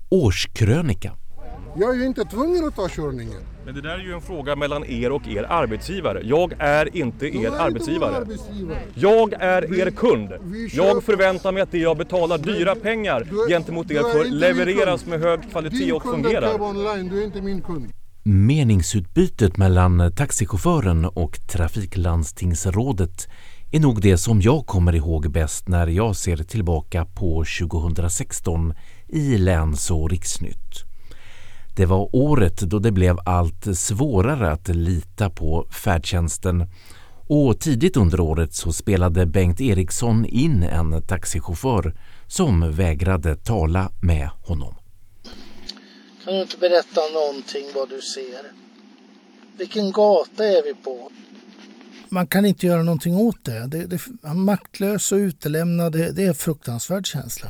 Årskrönika. Jag är ju inte tvungen att ta körningen. Men det där är ju en fråga mellan er och er arbetsgivare. Jag är inte er arbetsgivare. Jag är er kund. Jag förväntar mig att det jag betalar dyra pengar gentemot er för levereras med hög kvalitet och fungerar. Du är inte min kund. Meningsutbytet mellan taxichauffören och trafiklandstingsrådet är nog det som jag kommer ihåg bäst när jag ser tillbaka på 2016 i Läns- och Riksnytt. Det var året då det blev allt svårare att lita på färdtjänsten, och tidigt under året så spelade Bengt Eriksson in en taxichaufför som vägrade tala med honom. Kan du inte berätta någonting vad du ser? Vilken gata är vi på? Man kan inte göra någonting åt det. Det är maktlös och utelämnad. Det är en fruktansvärd känsla.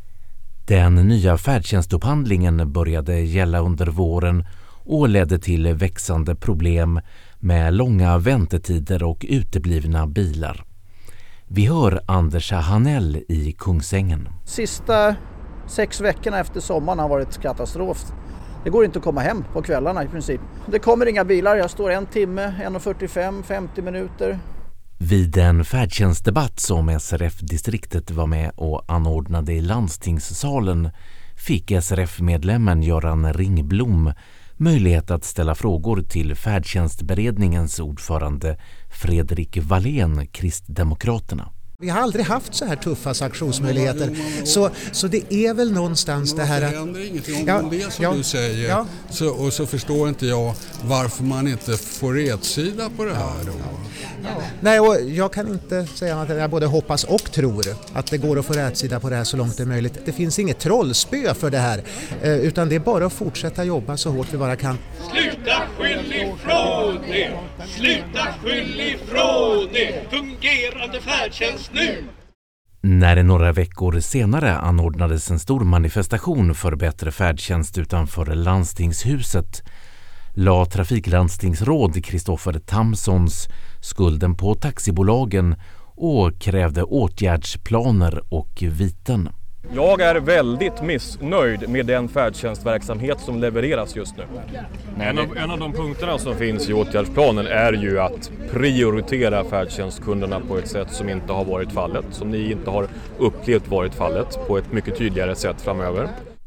Den nya färdtjänstupphandlingen började gälla under våren och ledde till växande problem med långa väntetider och uteblivna bilar. Vi hör Anders Hanell i Kungsängen. Sista 6 veckorna efter sommaren har varit katastrof. Det går inte att komma hem på kvällarna i princip. Det kommer inga bilar, jag står 1 timme, 1:45, 50 minuter. Vid en färdtjänstdebatt som SRF-distriktet var med och anordnade i landstingssalen fick SRF-medlemmen Göran Ringblom möjlighet att ställa frågor till färdtjänstberedningens ordförande Fredrik Wallén, Kristdemokraterna. Vi har aldrig haft så här tuffa sanktionsmöjligheter. Så det är väl någonstans det här att... Det händer ingenting om det som du säger. Ja. Så förstår inte jag varför man inte får rätsida på det här då. Nej, och jag kan inte säga att jag både hoppas och tror att det går att få rätsida på det här så långt det är möjligt. Det finns inget trollspö för det här, utan det är bara att fortsätta jobba så hårt vi bara kan. Sluta skyll ifrån det! Sluta skyll ifrån det! Fungerande färdtjänst nu! När några veckor senare anordnades en stor manifestation för bättre färdtjänst utanför landstingshuset la trafiklandstingsråd Kristoffer Tamsons skulden på taxibolagen och krävde åtgärdsplaner och viten. Jag är väldigt missnöjd med den färdtjänstverksamhet som levereras just nu. En av de punkterna som finns i åtgärdsplanen är ju att prioritera färdtjänstkunderna på ett sätt som inte har varit fallet, som ni inte har upplevt varit fallet, på ett mycket tydligare sätt framöver.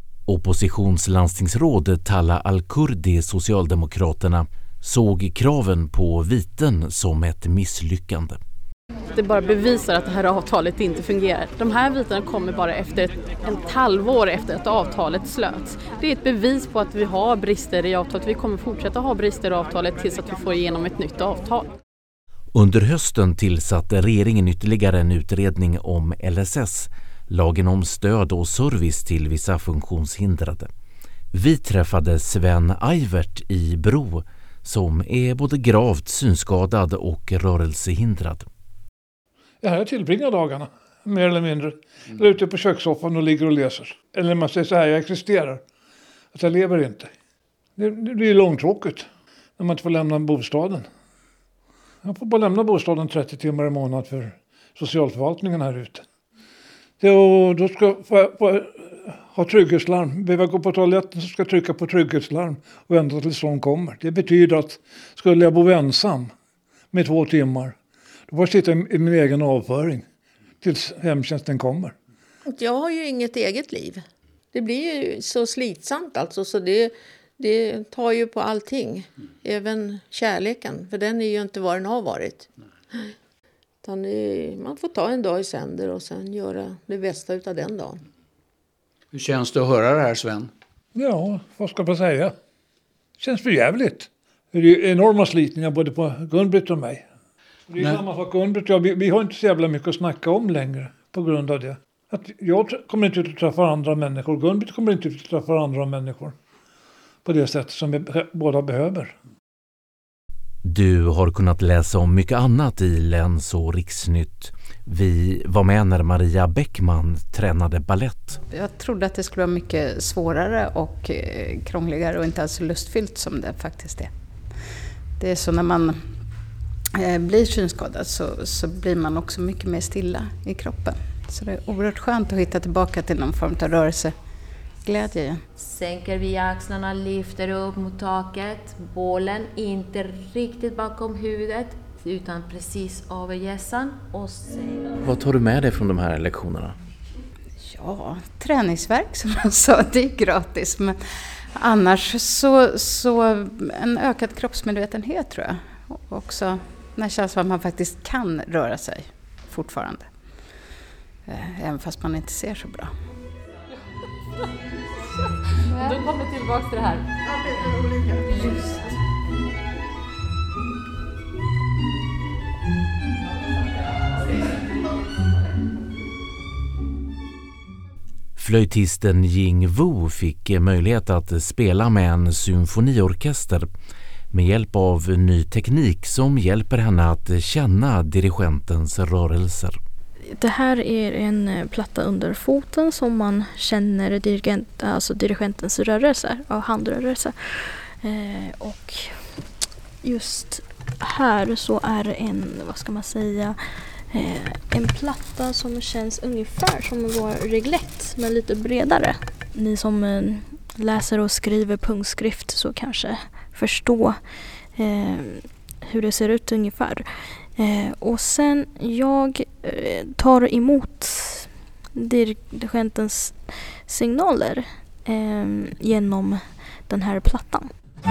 Oppositionslandstingsråd Talla Al-Kurdi, Socialdemokraterna, såg kraven på viten som ett misslyckande. Det bara bevisar att det här avtalet inte fungerar. De här vitarna kommer bara efter ett halvår efter att avtalet slöts. Det är ett bevis på att vi har brister i avtalet. Vi kommer fortsätta ha brister i avtalet tills att vi får igenom ett nytt avtal. Under hösten tillsatte regeringen ytterligare en utredning om LSS, lagen om stöd och service till vissa funktionshindrade. Vi träffade Sven Eivert i Bro som är både gravt synskadad och rörelsehindrad. Jag tillbringar dagarna, mer eller mindre. Jag är ute på kökssoffan och ligger och läser. Eller man säger så här, jag existerar. Att jag lever inte. Det blir långtråkigt när man inte får lämna bostaden. Jag får bara lämna bostaden 30 timmar i månad för socialförvaltningen här ute. Och då ska jag ha trygghetslarm. Behöver jag gå på toaletten så ska jag trycka på trygghetslarm och vänta tills någon kommer. Det betyder att skulle jag bo ensam med 2 timmar, då får jag sitta i min egen avföring tills hemtjänsten kommer. Jag har ju inget eget liv. Det blir ju så slitsamt alltså, så det tar ju på allting. Även kärleken, för den är ju inte vad den har varit. Utan man får ta en dag i sänder och sen göra det bästa utav den dagen. Hur känns det att höra det här, Sven? Ja, vad ska man säga? Det känns för jävligt. Det är ju enorma slitningar både på Gun-Britt och mig. Det är samma sak, Gun-Britt och jag, vi har inte så jävla mycket att snacka om längre på grund av det. Att jag kommer inte ut att träffa andra människor. Gun-Britt kommer inte ut att träffa andra människor på det sätt som vi båda behöver. Du har kunnat läsa om mycket annat i Läns- och Riksnytt. Vi var med när Maria Bäckman tränade ballett. Jag trodde att det skulle vara mycket svårare och krångligare och inte alls lustfyllt som det faktiskt är. Det är så när man blir synskadad så blir man också mycket mer stilla i kroppen. Så det är oerhört skönt att hitta tillbaka till någon form av rörelse livsglädje. Sänker vi axlarna, lyfter upp mot taket. Bålen inte riktigt bakom huvudet utan precis över hjässan. Vad tar du med dig från de här lektionerna? Ja, träningsverk som jag sa, det är gratis. Men annars så en ökad kroppsmedvetenhet tror jag. Också när det känns som att man faktiskt kan röra sig fortfarande. Även fast man inte ser så bra. Då kommer vi tillbaka till det här. Just. Flöjtisten Ying Wu fick möjlighet att spela med en symfoniorkester med hjälp av ny teknik som hjälper henne att känna dirigentens rörelser. Det här är en platta under foten som man känner dirigentens rörelser och handrörelser. Och just här så är det en platta som känns ungefär som vår reglett men lite bredare. Ni som läser och skriver punktskrift så kanske förstå hur det ser ut ungefär. Och sen jag tar emot dirigentens signaler genom den här plattan.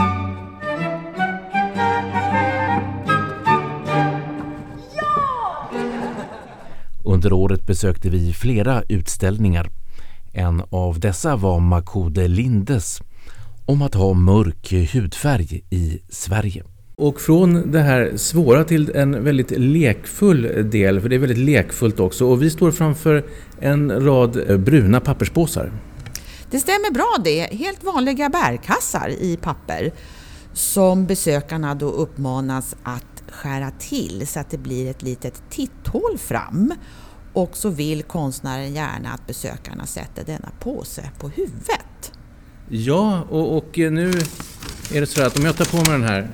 Under året besökte vi flera utställningar. En av dessa var Makode Lindes om att ha mörk hudfärg i Sverige. Och från det här svåra till en väldigt lekfull del, för det är väldigt lekfullt också. Och vi står framför en rad bruna papperspåsar. Det stämmer bra det. Helt vanliga bärkassar i papper som besökarna då uppmanas att skära till så att det blir ett litet titthål fram. Och så vill konstnären gärna att besökarna sätter denna påse på huvudet. Ja, och nu är det så att om jag tar på mig den här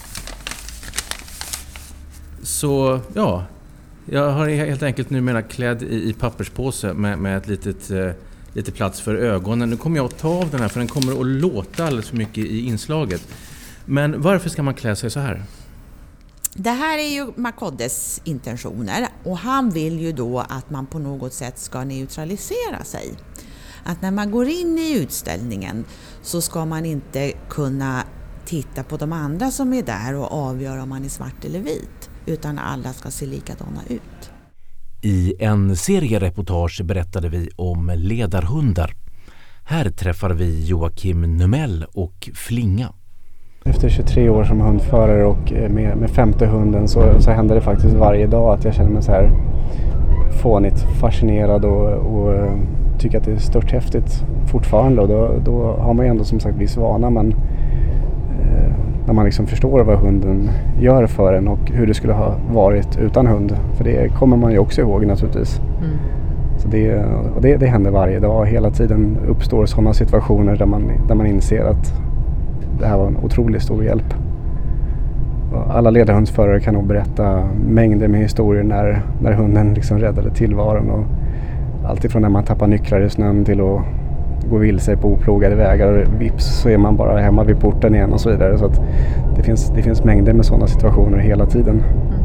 så, ja, jag har helt enkelt numera klädd i papperspåse med ett lite plats för ögonen. Nu kommer jag att ta av den här för den kommer att låta alldeles för mycket i inslaget. Men varför ska man klä sig så här? Det här är ju Makodes intentioner och han vill ju då att man på något sätt ska neutralisera sig. Att när man går in i utställningen så ska man inte kunna titta på de andra som är där och avgöra om man är svart eller vit, utan alla ska se likadana ut. I en serie reportage berättade vi om ledarhundar. Här träffar vi Joakim Numell och Flinga. Efter 23 år som hundförare och med 50 hunden så händer det faktiskt varje dag att jag känner mig så här fånigt fascinerad och tycker att det är stört häftigt fortfarande. Och då har man ju ändå som sagt viss vana, men när man liksom förstår vad hunden gör för en och hur det skulle ha varit utan hund. För det kommer man ju också ihåg naturligtvis. Mm. Så det händer varje dag. Hela tiden uppstår sådana situationer där man inser att det här var en otroligt stor hjälp. Och alla ledarhundsförare kan nog berätta mängder med historier när hunden liksom räddade tillvaron. Och allt ifrån när man tappar nycklar i snön till att gå vilse på oplogade vägar och vips så är man bara hemma vid porten igen och så vidare. Så att det finns mängder med sådana situationer hela tiden.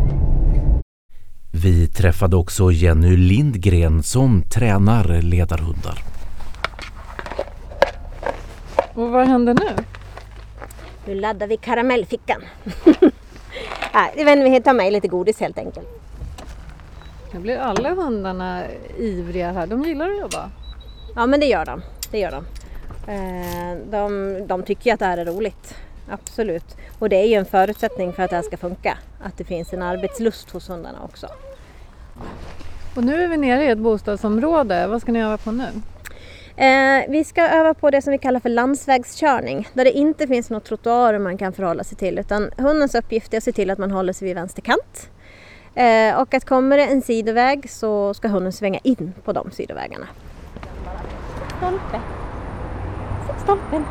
Vi träffade också Jenny Lindgren som tränar ledarhundar. Och vad händer nu? Nu laddar vi karamellfickan. Vi tar med lite godis helt enkelt. Nu blir alla hundarna ivriga här. De gillar att jobba. Ja, men det gör de. De tycker ju att det här är roligt. Absolut. Och det är ju en förutsättning för att det här ska funka. Att det finns en arbetslust hos hundarna också. Och nu är vi nere i ett bostadsområde. Vad ska ni öva på nu? Vi ska öva på det som vi kallar för landsvägskörning. Där det inte finns något trottoar man kan förhålla sig till. Utan hundens uppgift är att se till att man håller sig vid vänsterkant. Och att kommer det en sidoväg så ska hunden svänga in på de sidovägarna. Stolpen.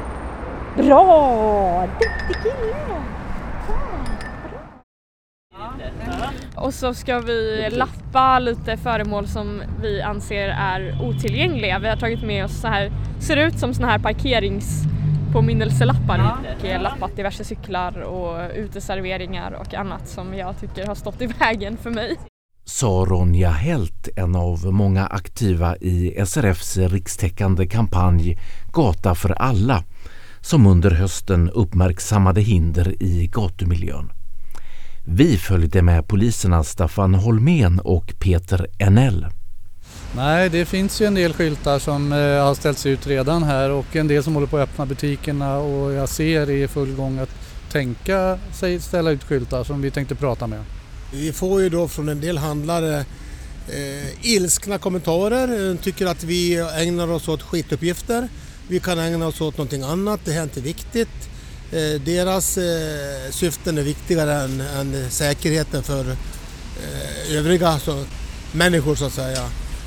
Bra! Duktig kille! Och så ska vi lappa lite föremål som vi anser är otillgängliga. Vi har tagit med oss så här, ser ut som såna här parkeringspåminnelselappar. Och lappat diverse cyklar och uteserveringar och annat som jag tycker har stått i vägen för mig. Sa Ronja Helt, en av många aktiva i SRFs rikstäckande kampanj Gata för alla, som under hösten uppmärksammade hinder i gatumiljön. Vi följde med poliserna Staffan Holmén och Peter Enell. Nej, det finns ju en del skyltar som har ställts ut redan här och en del som håller på att öppna butikerna, och jag ser i full gång att tänka sig ställa ut skyltar som vi tänkte prata med. Vi får ju då från en del handlare ilskna kommentarer, tycker att vi ägnar oss åt skituppgifter. Vi kan ägna oss åt någonting annat, det här är inte viktigt. Deras syften är viktigare än säkerheten för övriga människor så att säga.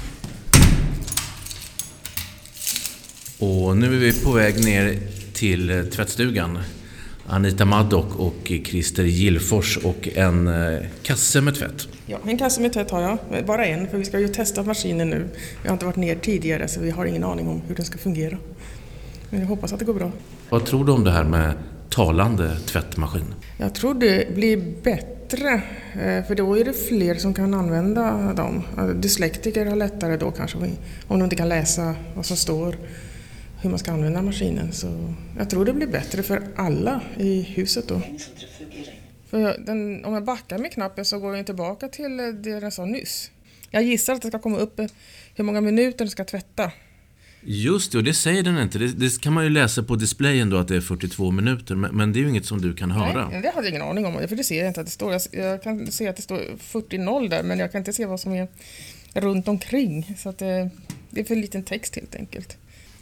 Och nu är vi på väg ner till tvättstugan. Anita Maddock och Christer Gillfors och en kasse med tvätt. Ja, en kasse med tvätt har jag. Bara en, för vi ska ju testa maskinen nu. Vi har inte varit ner tidigare så vi har ingen aning om hur den ska fungera. Men jag hoppas att det går bra. Vad tror du om det här med talande tvättmaskin? Jag tror det blir bättre, för då är det fler som kan använda dem. Dyslektiker har lättare då kanske, om de inte kan läsa vad som står, hur man ska använda maskinen. Så jag tror det blir bättre för alla i huset då. För om jag backar med knappen så går den tillbaka till det den sa nyss. Jag gissar att det ska komma upp hur många minuter den ska tvätta. Just det, och det säger den inte. Det kan man ju läsa på displayen då att det är 42 minuter. Men det är ju inget som du kan höra. Nej, det hade jag ingen aning om. För det ser jag inte att det står. Jag kan se att det står 40-0 där, men jag kan inte se vad som är runt omkring. Så att det är för liten text helt enkelt.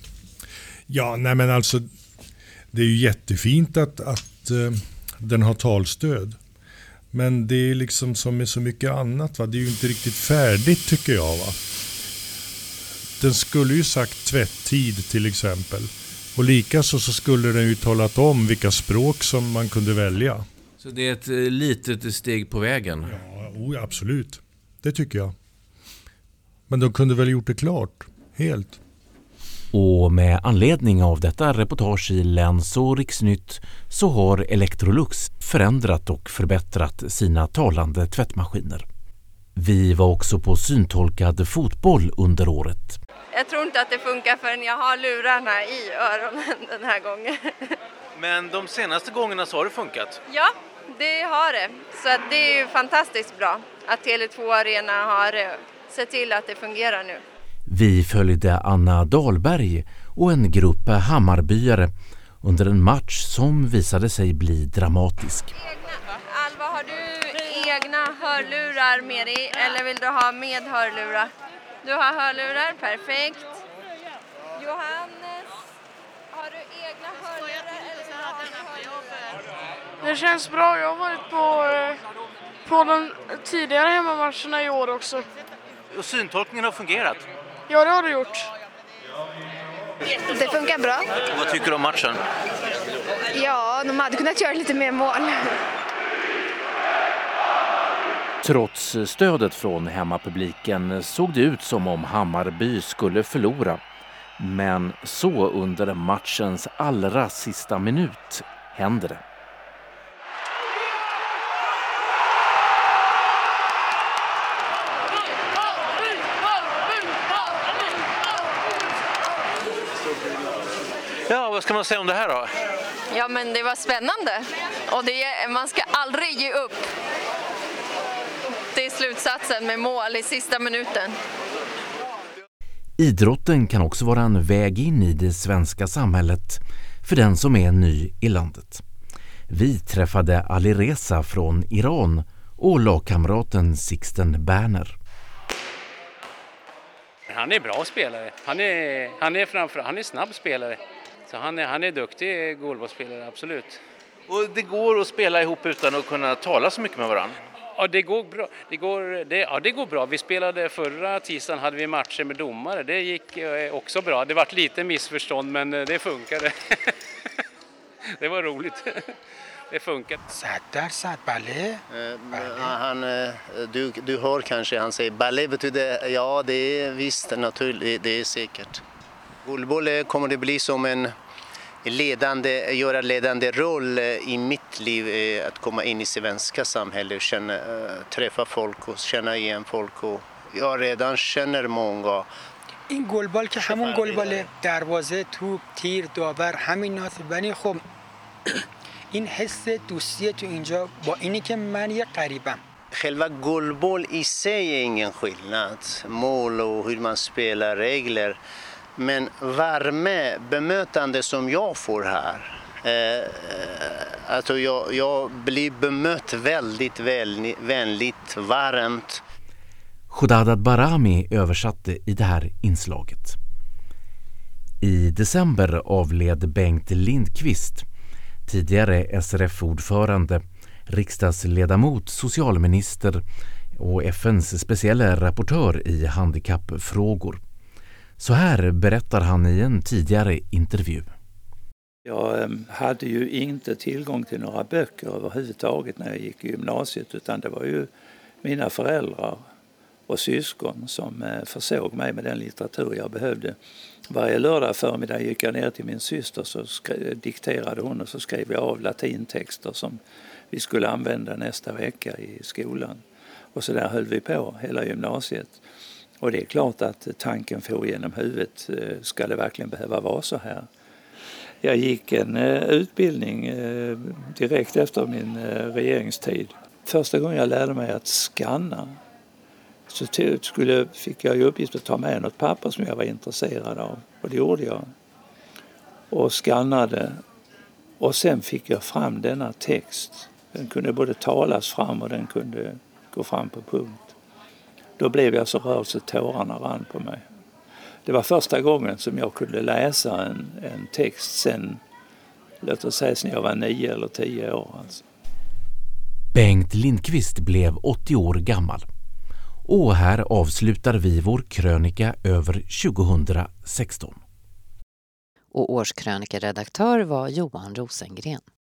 Ja, nej men alltså det är ju jättefint att den har talstöd. Men det är liksom som med så mycket annat, va? Det är ju inte riktigt färdigt tycker jag, va. Den skulle ju sagt tvätttid till exempel. Och likaså så skulle den ju talat om vilka språk som man kunde välja. Så det är ett litet steg på vägen? Ja, absolut. Det tycker jag. Men de kunde väl gjort det klart, helt. Och med anledning av detta reportage i Läns och Riksnytt så har Electrolux förändrat och förbättrat sina talande tvättmaskiner. Vi var också på syntolkad fotboll under året. Jag tror inte att det funkar förrän jag har lurarna i öronen den här gången. Men de senaste gångerna så har det funkat? Ja, det har det. Så att det är ju fantastiskt bra att Tele2 Arena har sett till att det fungerar nu. Vi följde Anna Dahlberg och en grupp Hammarbyare under en match som visade sig bli dramatisk. Alva, har du egna hörlurar med dig eller vill du ha med hörlurar? Du har hörlurar, perfekt. Johannes, har du egna hörlurar eller så har du hörlurar? Det känns bra, jag har varit på de tidigare hemmamatcherna i år också. Och syntolkningen har fungerat? Ja, det har det gjort. Det funkar bra. Vad tycker du om matchen? Ja, de hade kunnat göra lite mer mål. Trots stödet från hemmapubliken såg det ut som om Hammarby skulle förlora. Men så under matchens allra sista minut hände det. Ja, vad ska man säga om det här då? Ja, men det var spännande. Och man ska aldrig ge upp. Det är slutsatsen med mål i sista minuten. Idrotten kan också vara en väg in i det svenska samhället för den som är ny i landet. Vi träffade Ali Reza från Iran och lagkamraten Sixten Berner. Han är bra spelare. Han är snabb spelare. Så han är duktig goalballspelare, absolut. Och det går att spela ihop utan att kunna tala så mycket med varandra? Ja, det går bra. Det går bra. Vi spelade förra tisdagen, hade vi matcher med domare. Det gick också bra. Det var lite missförstånd, men det funkade. Det var roligt. Det funkar. 100% بله. Du hör kanske han säger ballet betyder ja, det är visst naturligt, det är säkert. Guldboll kommer det bli som en ledande roll i mitt liv, att komma in i svenska samhället, träffa folk och känna igen folk, och jag redan känner många. این گلبال که همون گلبال دروازه توپ تیر داور همین ناتبنی خب این حس دوستی تو اینجا با اینی که من یه غریبم. Själva guldboll i sig är ingen skillnad, mål och hur man spelar, regler, men värme, bemötande som jag får här, alltså jag blir bemött väldigt vänligt, varmt. Khodadad Barami översatte i det här inslaget. I december avled Bengt Lindqvist, tidigare SRF-ordförande, riksdagsledamot, socialminister och FNs speciella rapportör i handikappfrågor. Så här berättar han i en tidigare intervju. Jag hade ju inte tillgång till några böcker överhuvudtaget när jag gick i gymnasiet, utan det var ju mina föräldrar och syskon som försåg mig med den litteratur jag behövde. Varje lördag förmiddag gick jag ner till min syster, så dikterade hon och så skrev jag av latintexter som vi skulle använda nästa vecka i skolan. Och så där höll vi på hela gymnasiet. Och det är klart att tanken får genom huvudet, ska det verkligen behöva vara så här? Jag gick en utbildning direkt efter min regeringstid. Första gången jag lärde mig att skanna, så fick jag i uppgift att ta med något papper som jag var intresserad av. Och det gjorde jag. Och skannade. Och sen fick jag fram denna text. Den kunde både talas fram och den kunde gå fram på punkt. Då blev jag så rörd så tårarna rann på mig. Det var första gången som jag kunde läsa en text sen, låt oss säga, sen jag var 9 eller 10 år. Alltså. Bengt Lindqvist blev 80 år gammal. Och här avslutar vi vår krönika över 2016. Och årskrönikeredaktör var Johan Rosengren.